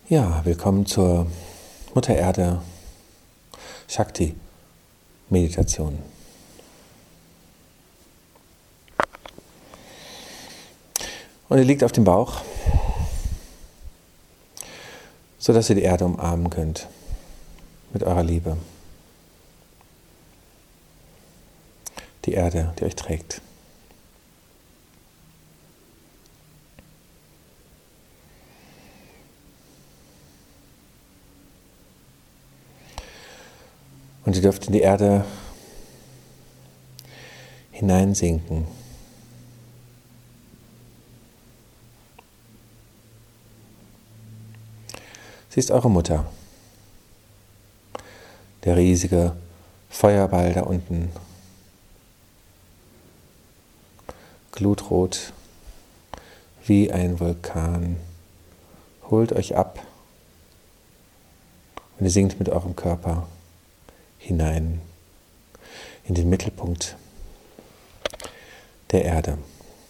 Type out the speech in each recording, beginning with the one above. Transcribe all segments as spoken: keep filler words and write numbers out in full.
Ja, willkommen zur Mutter Erde Shakti Meditation. Und ihr liegt auf dem Bauch, sodass ihr die Erde umarmen könnt mit eurer Liebe. Die Erde, die euch trägt. Und ihr dürft in die Erde hineinsinken. Sie ist eure Mutter. Der riesige Feuerball da unten. Glutrot wie ein Vulkan. Holt euch ab und ihr sinkt mit eurem Körper hinein in den Mittelpunkt der Erde.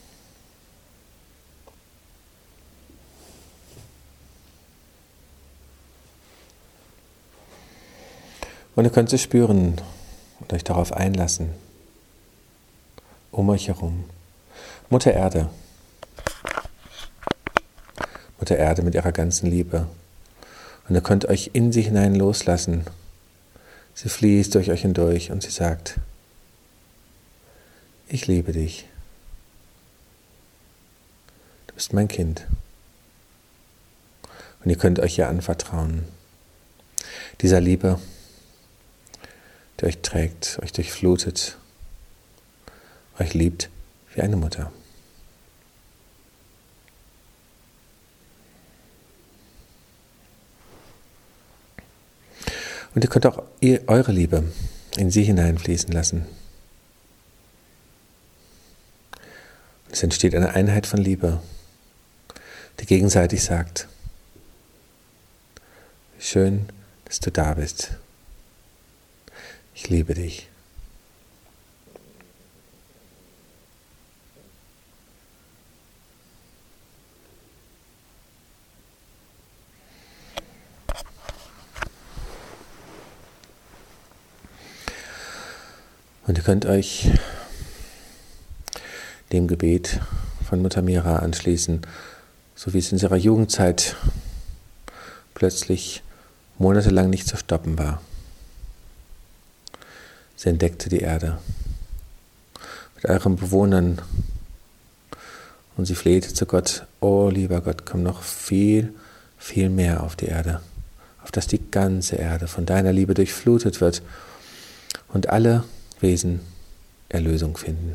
Und ihr könnt es spüren und euch darauf einlassen. Um euch herum. Mutter Erde. Mutter Erde mit ihrer ganzen Liebe. Und ihr könnt euch in sie hinein loslassen. Sie fließt durch euch hindurch und sie sagt, ich liebe dich. Du bist mein Kind. Und ihr könnt euch ihr anvertrauen. Dieser Liebe, die euch trägt, euch durchflutet, euch liebt wie eine Mutter. Und ihr könnt auch eure Liebe in sie hineinfließen lassen. Es entsteht eine Einheit von Liebe, die gegenseitig sagt, schön, dass du da bist. Ich liebe dich. Und ihr könnt euch dem Gebet von Mutter Mira anschließen, so wie es in ihrer Jugendzeit plötzlich monatelang nicht zu stoppen war. Sie entdeckte die Erde mit euren Bewohnern und sie flehte zu Gott, oh lieber Gott, komm noch viel, viel mehr auf die Erde, auf dass die ganze Erde von deiner Liebe durchflutet wird und alle Wesen Erlösung finden.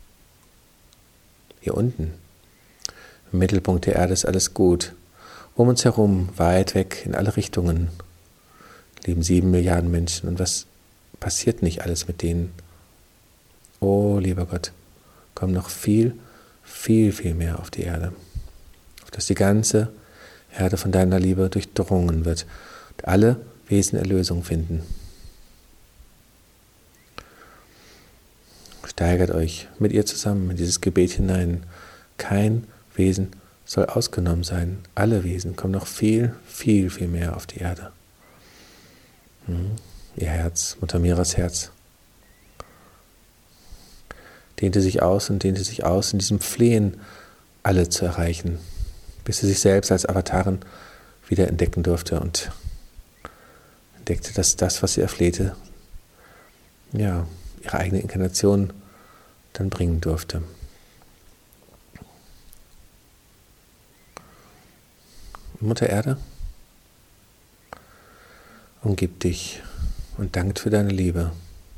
Hier unten, im Mittelpunkt der Erde ist alles gut. Um uns herum, weit weg, in alle Richtungen, leben sieben Milliarden Menschen. Und was passiert nicht alles mit denen? Oh, lieber Gott, komm noch viel, viel, viel mehr auf die Erde. Auf dass die ganze Erde von deiner Liebe durchdrungen wird und alle Wesen Erlösung finden. Steigert euch mit ihr zusammen in dieses Gebet hinein. Kein Wesen soll ausgenommen sein. Alle Wesen kommen noch viel, viel, viel mehr auf die Erde. Hm. Ihr Herz, Mutter Miras Herz, dehnte sich aus und dehnte sich aus in diesem Flehen, alle zu erreichen, bis sie sich selbst als Avatarin wieder entdecken durfte und entdeckte, dass das, was sie erflehte, ja, ihre eigene Inkarnation dann bringen durfte. Mutter Erde umgibt dich und dankt für deine Liebe.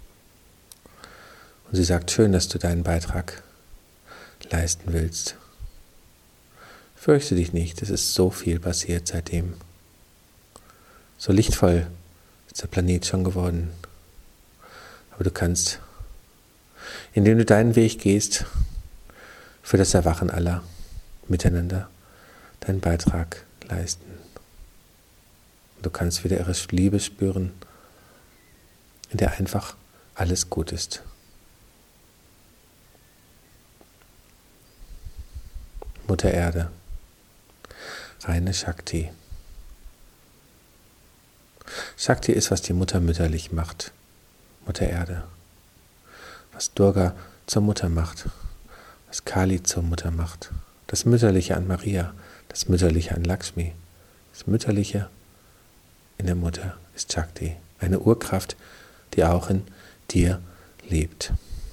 Und sie sagt, schön, dass du deinen Beitrag leisten willst. Fürchte dich nicht, es ist so viel passiert seitdem. So lichtvoll ist der Planet schon geworden. Aber du kannst, indem du deinen Weg gehst, für das Erwachen aller miteinander deinen Beitrag leisten. Und du kannst wieder ihre Liebe spüren, in der einfach alles gut ist. Mutter Erde, reine Shakti, Shakti ist, was die Mutter mütterlich macht, Mutter Erde. Was Durga zur Mutter macht, was Kali zur Mutter macht. Das Mütterliche an Maria, das Mütterliche an Lakshmi. Das Mütterliche in der Mutter ist Shakti, eine Urkraft, die auch in dir lebt.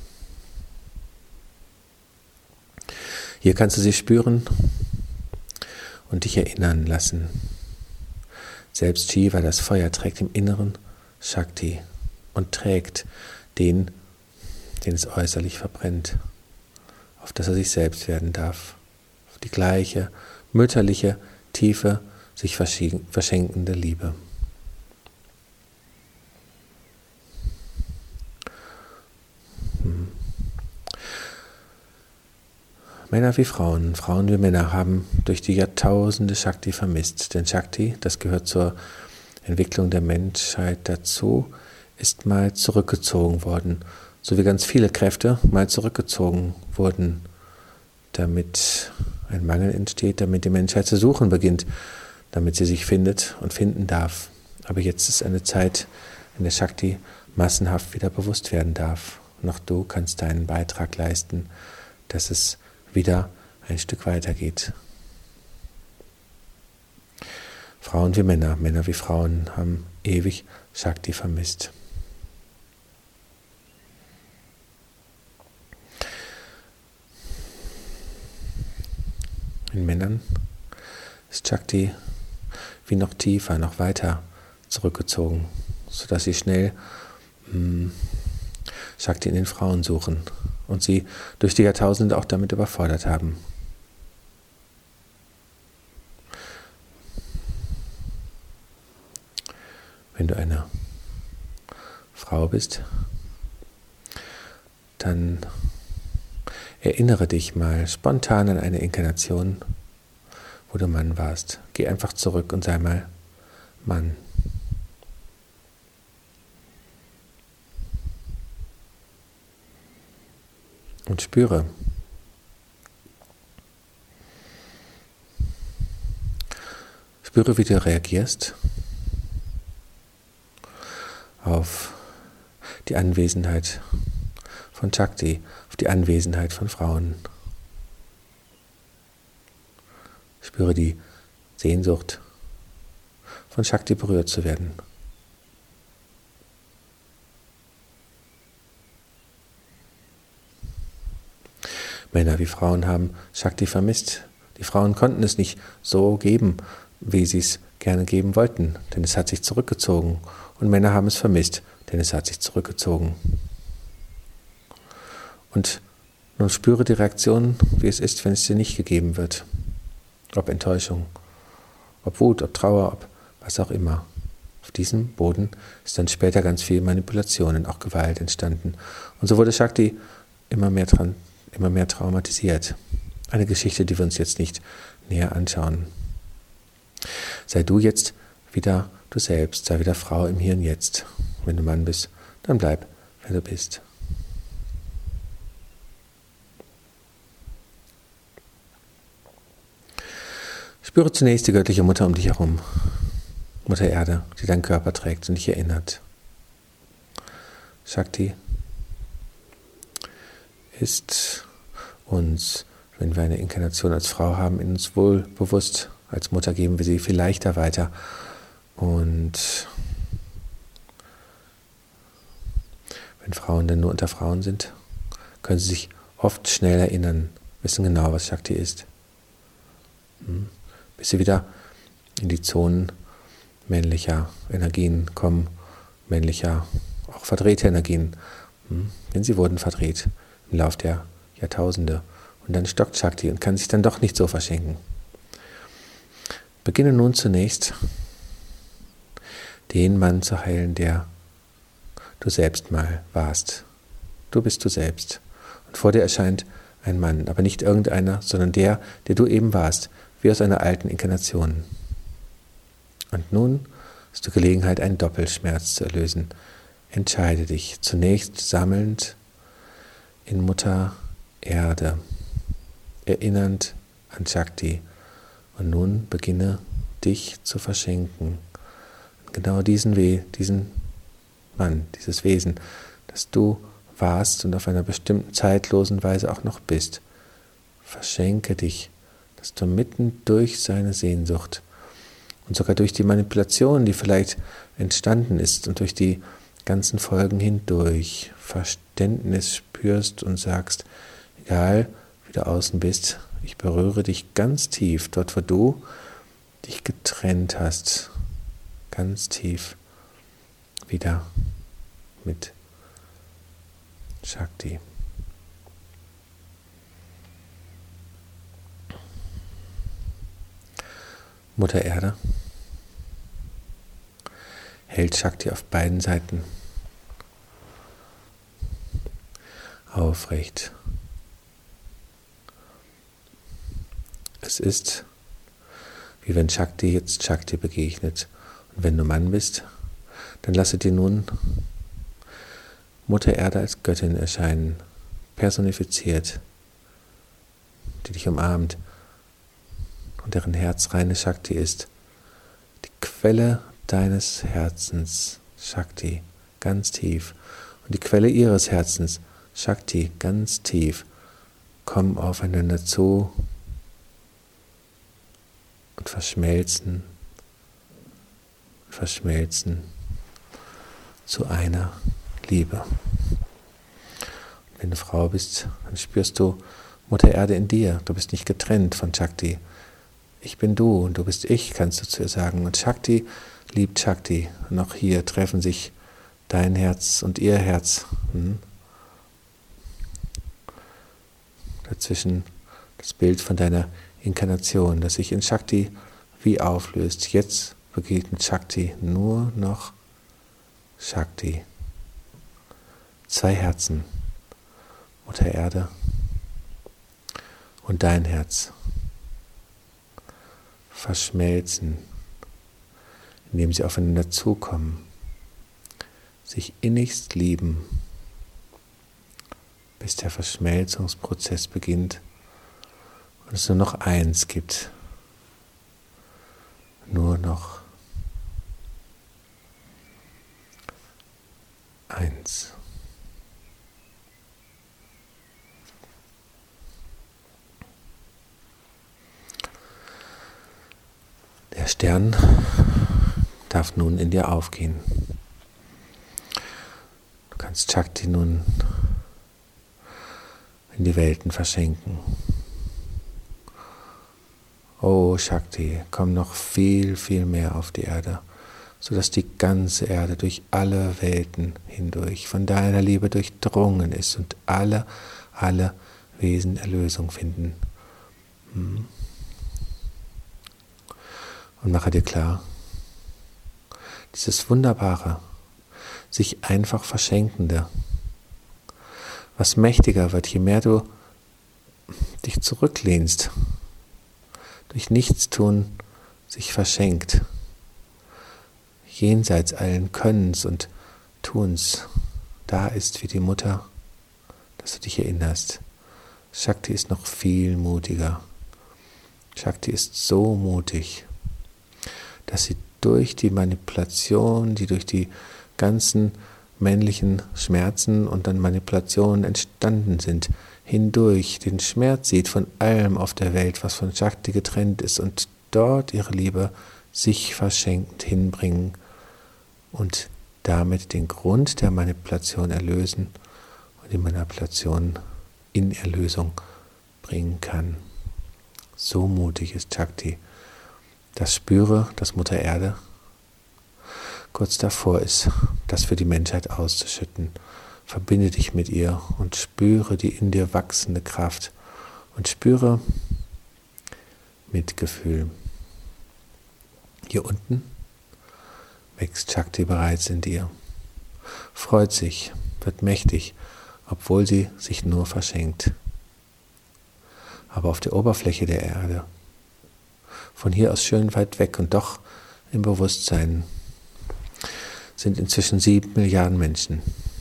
Hier kannst du sie spüren und dich erinnern lassen. Selbst Shiva, das Feuer, trägt im Inneren Shakti und trägt den, den es äußerlich verbrennt, auf dass er sich selbst werden darf. Auf die gleiche, mütterliche, tiefe, sich verschenkende Liebe. Hm. Männer wie Frauen, Frauen wie Männer haben durch die Jahrtausende Shakti vermisst. Denn Shakti, das gehört zur Entwicklung der Menschheit dazu, ist mal zurückgezogen worden. So wie ganz viele Kräfte mal zurückgezogen wurden, damit ein Mangel entsteht, damit die Menschheit zu suchen beginnt, damit sie sich findet und finden darf. Aber jetzt ist eine Zeit, in der Shakti massenhaft wieder bewusst werden darf. Und auch du kannst deinen Beitrag leisten, dass es wieder ein Stück weitergeht. Frauen wie Männer, Männer wie Frauen haben ewig Shakti vermisst. In Männern ist Shakti wie noch tiefer, noch weiter zurückgezogen, sodass sie schnell mh, Shakti in den Frauen suchen und sie durch die Jahrtausende auch damit überfordert haben. Wenn du eine Frau bist, dann erinnere dich mal spontan an eine Inkarnation, wo du Mann warst. Geh einfach zurück und sei mal Mann. Und spüre, spüre, wie du reagierst auf die Anwesenheit von Shakti, auf die Anwesenheit von Frauen. Spüre die Sehnsucht, von Shakti berührt zu werden. Männer wie Frauen haben Shakti vermisst. Die Frauen konnten es nicht so geben, wie sie es gerne geben wollten, denn es hat sich zurückgezogen. Und Männer haben es vermisst, denn es hat sich zurückgezogen. Und nun spüre die Reaktion, wie es ist, wenn es dir nicht gegeben wird. Ob Enttäuschung, ob Wut, ob Trauer, ob was auch immer. Auf diesem Boden ist dann später ganz viel Manipulation und auch Gewalt entstanden. Und so wurde Shakti immer mehr dran immer mehr traumatisiert. Eine Geschichte, die wir uns jetzt nicht näher anschauen. Sei du jetzt wieder du selbst, sei wieder Frau im Hier und Jetzt. Wenn du Mann bist, dann bleib, wer du bist. Spüre zunächst die göttliche Mutter um dich herum, Mutter Erde, die deinen Körper trägt und dich erinnert. Shakti ist uns, wenn wir eine Inkarnation als Frau haben, in uns wohl bewusst. Als Mutter geben wir sie viel leichter weiter. Und wenn Frauen dann nur unter Frauen sind, können sie sich oft schnell erinnern, wissen genau, was Shakti ist. Bis sie wieder in die Zonen männlicher Energien kommen, männlicher, auch verdrehte Energien. Denn sie wurden verdreht im Lauf der Jahrtausende. Und dann stockt Shakti und kann sich dann doch nicht so verschenken. Beginne nun zunächst, den Mann zu heilen, der du selbst mal warst. Du bist du selbst. Und vor dir erscheint ein Mann, aber nicht irgendeiner, sondern der, der du eben warst, wie aus einer alten Inkarnation. Und nun hast du Gelegenheit, einen Doppelschmerz zu erlösen. Entscheide dich, zunächst sammelnd in Mutter Erde, erinnernd an Shakti. Und nun beginne dich zu verschenken. genau diesen Weh, diesen Mann, dieses Wesen, das du warst und auf einer bestimmten zeitlosen Weise auch noch bist. Verschenke dich, dass du mitten durch seine Sehnsucht und sogar durch die Manipulation, die vielleicht entstanden ist und durch die ganzen Folgen hindurch Verständnis spürst und sagst, egal wie du außen bist, ich berühre dich ganz tief, dort wo du dich getrennt hast, ganz tief wieder mit Shakti. Mutter Erde hält Shakti auf beiden Seiten aufrecht. Es ist, wie wenn Shakti jetzt Shakti begegnet. Und wenn du Mann bist, dann lasse dir nun Mutter Erde als Göttin erscheinen, personifiziert, die dich umarmt und deren Herz reine Shakti ist. Die Quelle deines Herzens, Shakti, ganz tief. Und die Quelle ihres Herzens, Shakti, ganz tief, kommen aufeinander zu und verschmelzen, verschmelzen zu einer Liebe. Wenn du Frau bist, dann spürst du Mutter Erde in dir. Du bist nicht getrennt von Shakti. Ich bin du und du bist ich, kannst du zu ihr sagen. Und Shakti liebt Shakti. Und auch hier treffen sich dein Herz und ihr Herz. Hm? Dazwischen das Bild von deiner Inkarnation, das sich in Shakti wie auflöst. Jetzt begegnet Shakti nur noch Shakti. Zwei Herzen, Mutter Erde und dein Herz, verschmelzen, indem sie aufeinander zukommen, sich innigst lieben, bis der Verschmelzungsprozess beginnt und es nur noch eins gibt, nur noch eins. Der Stern darf nun in dir aufgehen. Du kannst Shakti nun in die Welten verschenken. Oh Shakti, komm noch viel, viel mehr auf die Erde, sodass die ganze Erde durch alle Welten hindurch von deiner Liebe durchdrungen ist und alle, alle Wesen Erlösung finden. Hm. Und mache dir klar, dieses wunderbare, sich einfach Verschenkende, was mächtiger wird, je mehr du dich zurücklehnst, durch Nichtstun sich verschenkt, jenseits allen Könnens und Tuns, da ist wie die Mutter, dass du dich erinnerst. Shakti ist noch viel mutiger. Shakti ist so mutig, dass sie durch die Manipulation, die durch die ganzen männlichen Schmerzen und dann Manipulationen entstanden sind, hindurch den Schmerz sieht von allem auf der Welt, was von Shakti getrennt ist, und dort ihre Liebe sich verschenkt hinbringen und damit den Grund der Manipulation erlösen und die Manipulation in Erlösung bringen kann. So mutig ist Shakti. Das spüre, dass Mutter Erde kurz davor ist, das für die Menschheit auszuschütten. Verbinde dich mit ihr und spüre die in dir wachsende Kraft und spüre Mitgefühl. Hier unten wächst Shakti bereits in dir, freut sich, wird mächtig, obwohl sie sich nur verschenkt. Aber auf der Oberfläche der Erde, von hier aus schön weit weg und doch im Bewusstsein, sind inzwischen sieben Milliarden Menschen.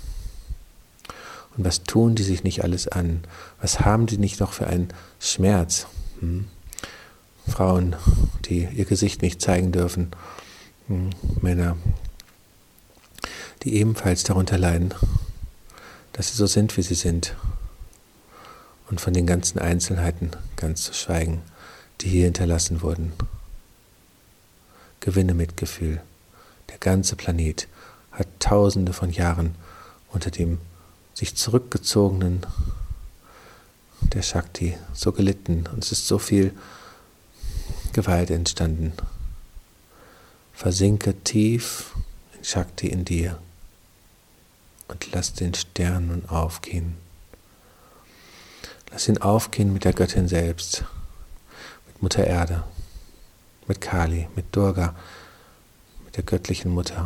Und was tun die sich nicht alles an? Was haben die nicht noch für einen Schmerz? Hm? Frauen, die ihr Gesicht nicht zeigen dürfen, Männer, die ebenfalls darunter leiden, dass sie so sind, wie sie sind, und von den ganzen Einzelheiten ganz zu schweigen, die hier hinterlassen wurden. Gewinne Mitgefühl. Der ganze Planet hat tausende von Jahren unter dem sich zurückgezogenen der Shakti so gelitten, und es ist so viel Gewalt entstanden. Versinke tief in Shakti in dir und lass den Stern nun aufgehen. Lass ihn aufgehen mit der Göttin selbst, mit Mutter Erde, mit Kali, mit Durga, mit der göttlichen Mutter.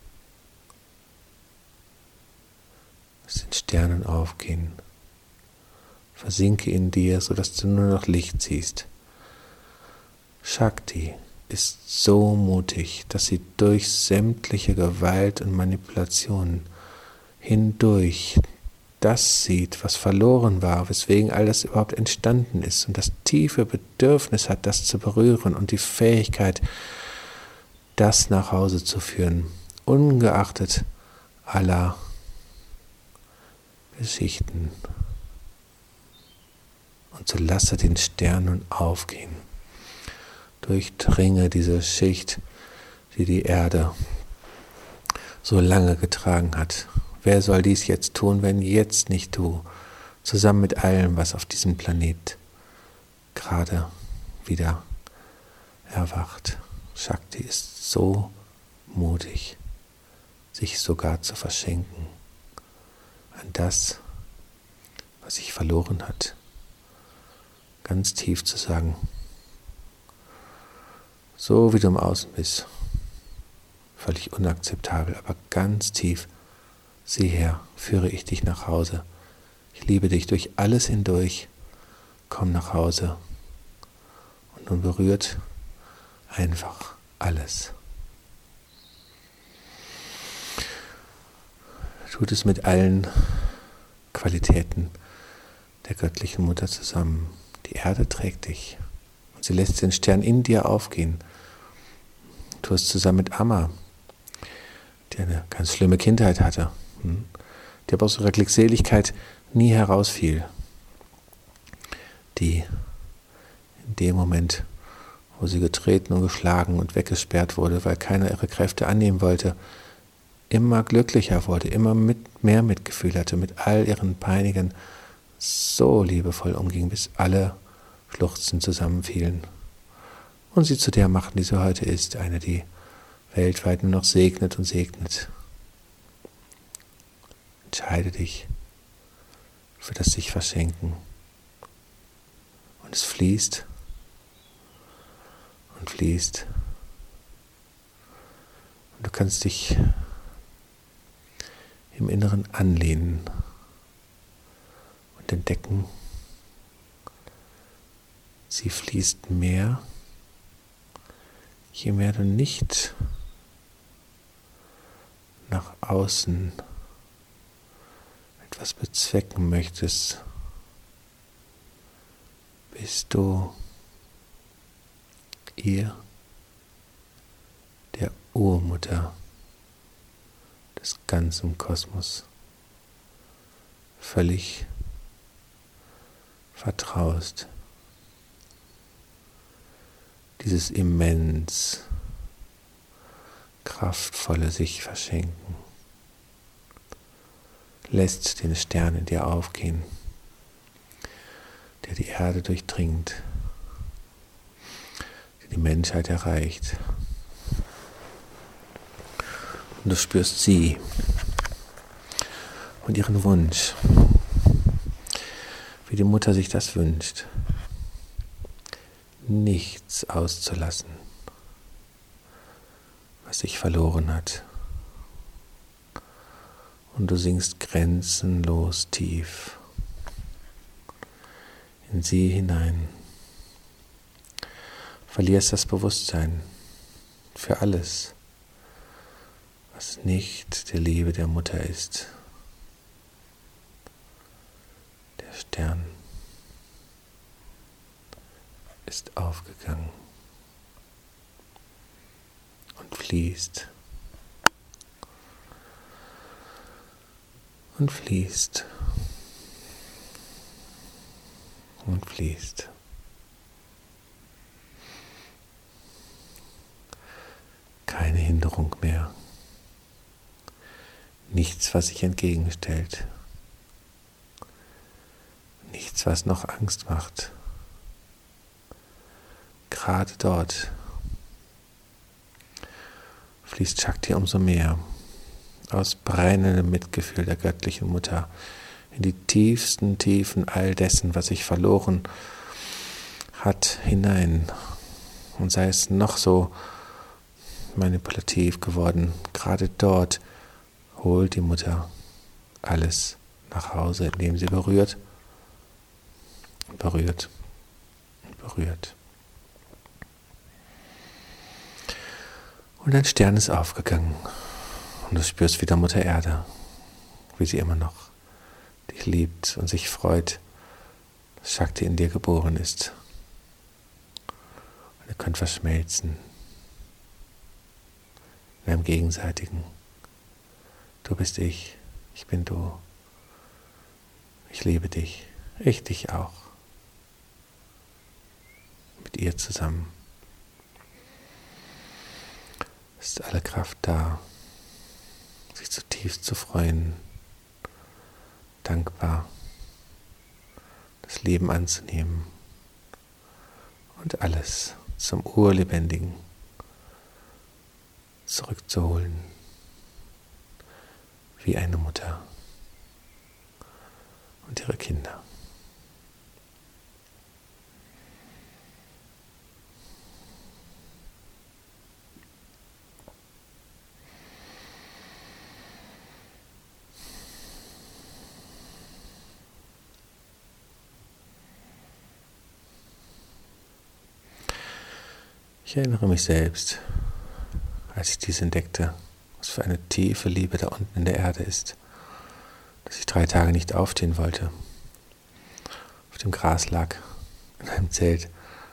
Lass den Sternen aufgehen. Versinke in dir, sodass du nur noch Licht siehst. Shakti ist so mutig, dass sie durch sämtliche Gewalt und Manipulationen hindurch das sieht, was verloren war, weswegen all das überhaupt entstanden ist, und das tiefe Bedürfnis hat, das zu berühren, und die Fähigkeit, das nach Hause zu führen, ungeachtet aller Geschichten. Und so lasse den Stern nun aufgehen. Durchdringe diese Schicht, die die Erde so lange getragen hat. Wer soll dies jetzt tun, wenn jetzt nicht du, zusammen mit allem, was auf diesem Planet gerade wieder erwacht? Shakti ist so mutig, sich sogar zu verschenken an das, was sich verloren hat. Ganz tief zu sagen, so wie du im Außen bist, völlig unakzeptabel, aber ganz tief, sieh her, führe ich dich nach Hause. Ich liebe dich durch alles hindurch. Komm nach Hause. Und nun berührt einfach alles. Tut es mit allen Qualitäten der göttlichen Mutter zusammen. Die Erde trägt dich und sie lässt den Stern in dir aufgehen. Tu es zusammen mit Amma, die eine ganz schlimme Kindheit hatte, die aber aus ihrer Glückseligkeit nie herausfiel, die in dem Moment, wo sie getreten und geschlagen und weggesperrt wurde, weil keiner ihre Kräfte annehmen wollte, immer glücklicher wurde, immer mit, mehr Mitgefühl hatte, mit all ihren Peinigern so liebevoll umging, bis alle schluchzend zusammenfielen. Und sie zu der machten, die sie heute ist, eine, die weltweit nur noch segnet und segnet. Entscheide dich für das sich verschenken. Und es fließt und fließt. Und du kannst dich im Inneren anlehnen und entdecken, sie fließt mehr, je mehr du nicht nach außen etwas bezwecken möchtest, bist du ihr, der Urmutter des ganzen Kosmos, völlig vertraust. Dieses immens kraftvolle sich verschenken, lässt den Stern in dir aufgehen, der die Erde durchdringt, der die Menschheit erreicht. Und du spürst sie und ihren Wunsch, wie die Mutter sich das wünscht, nichts auszulassen, was sich verloren hat. Und du sinkst grenzenlos tief in sie hinein, verlierst das Bewusstsein für alles, was nicht der Liebe der Mutter ist. Der Stern ist aufgegangen und fließt und fließt und fließt. Keine Hinderung mehr. Nichts, was sich entgegenstellt. Nichts, was noch Angst macht. Gerade dort fließt Shakti umso mehr aus brennendem Mitgefühl der göttlichen Mutter in die tiefsten Tiefen all dessen, was sich verloren hat, hinein. Und sei es noch so manipulativ geworden, gerade dort holt die Mutter alles nach Hause, indem sie berührt und berührt und berührt. Und ein Stern ist aufgegangen und du spürst wieder Mutter Erde, wie sie immer noch dich liebt und sich freut, dass Shakti in dir geboren ist. Und ihr könnt verschmelzen in einem gegenseitigen. Du bist ich, ich bin du. Ich liebe dich, ich dich auch. Mit ihr zusammen ist alle Kraft da, sich zutiefst zu freuen, dankbar, das Leben anzunehmen und alles zum Urlebendigen zurückzuholen, wie eine Mutter und ihre Kinder. Ich erinnere mich selbst, als ich dies entdeckte, was für eine tiefe Liebe da unten in der Erde ist, dass ich drei Tage nicht aufstehen wollte, auf dem Gras lag, in einem Zelt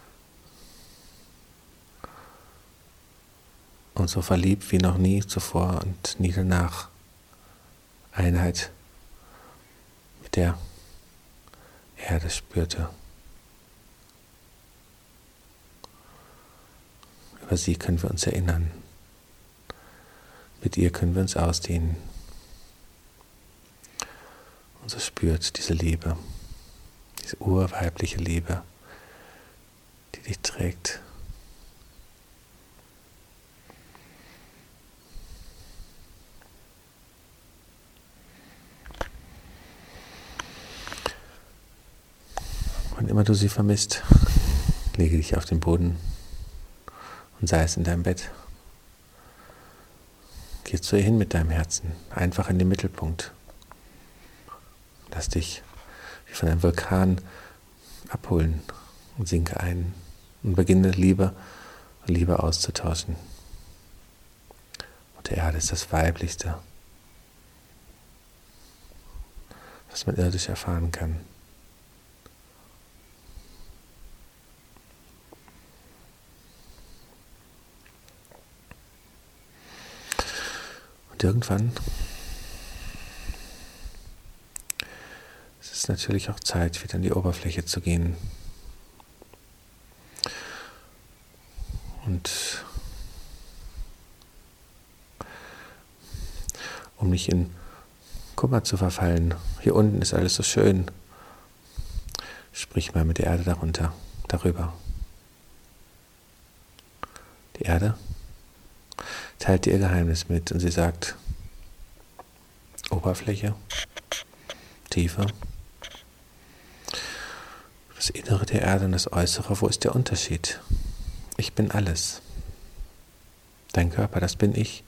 und so verliebt wie noch nie zuvor und nie danach Einheit mit der Erde spürte. Über sie können wir uns erinnern. Mit ihr können wir uns ausdehnen. Und so spürt diese Liebe, diese urweibliche Liebe, die dich trägt. Wann immer du sie vermisst, lege dich auf den Boden und sei es in deinem Bett. Geh zu ihr hin mit deinem Herzen, einfach in den Mittelpunkt. Lass dich wie von einem Vulkan abholen und sinke ein und beginne Liebe und Liebe auszutauschen. Mutter Erde ist das Weiblichste, was man irdisch erfahren kann. Und irgendwann ist es natürlich auch Zeit, wieder an die Oberfläche zu gehen. Und um nicht in Kummer zu verfallen, hier unten ist alles so schön, sprich mal mit der Erde darunter, darüber. Die Erde teilt dir ihr Geheimnis mit und sie sagt, Oberfläche, Tiefe, das Innere der Erde und das Äußere, wo ist der Unterschied? Ich bin alles. Dein Körper, das bin ich.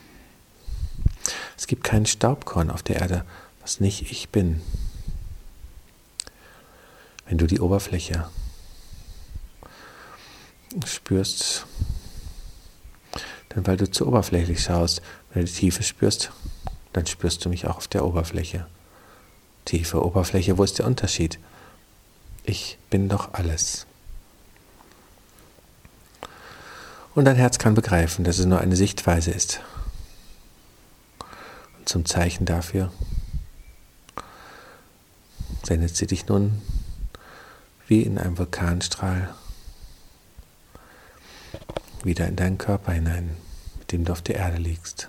Es gibt keinen Staubkorn auf der Erde, was nicht ich bin. Wenn du die Oberfläche spürst, dann weil du zu oberflächlich schaust, wenn du die Tiefe spürst, dann spürst du mich auch auf der Oberfläche. Tiefe, Oberfläche, wo ist der Unterschied? Ich bin doch alles. Und dein Herz kann begreifen, dass es nur eine Sichtweise ist. Und zum Zeichen dafür sendet sie dich nun wie in einem Vulkanstrahl wieder in deinen Körper hinein, mit dem du auf der Erde liegst.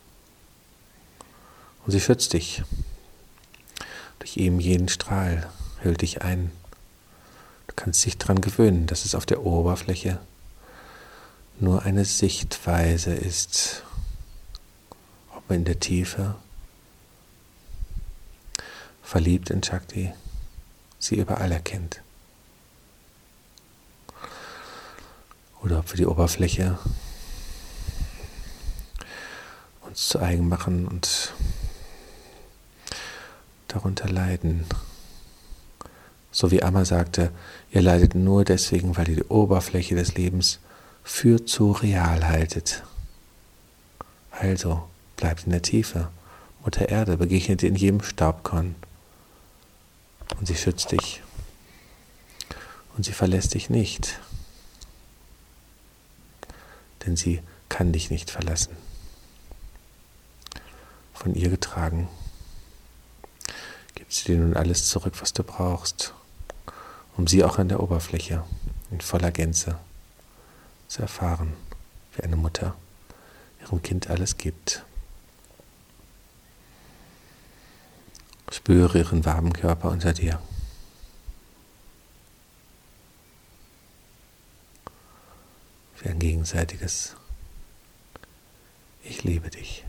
Und sie schützt dich. Durch eben jeden Strahl hüllt dich ein. Du kannst dich daran gewöhnen, dass es auf der Oberfläche nur eine Sichtweise ist, ob man in der Tiefe, verliebt in Shakti, sie überall erkennt. Oder ob wir die Oberfläche uns zu eigen machen und darunter leiden. So wie Amma sagte, ihr leidet nur deswegen, weil ihr die Oberfläche des Lebens für zu real haltet. Also bleibt in der Tiefe. Mutter Erde begegnet dir in jedem Staubkorn. Und sie schützt dich. Und sie verlässt dich nicht. Denn sie kann dich nicht verlassen. Von ihr getragen gibt sie dir nun alles zurück, was du brauchst, um sie auch an der Oberfläche in voller Gänze zu erfahren, wie eine Mutter ihrem Kind alles gibt. Spüre ihren warmen Körper unter dir. Für ein gegenseitiges Ich liebe dich.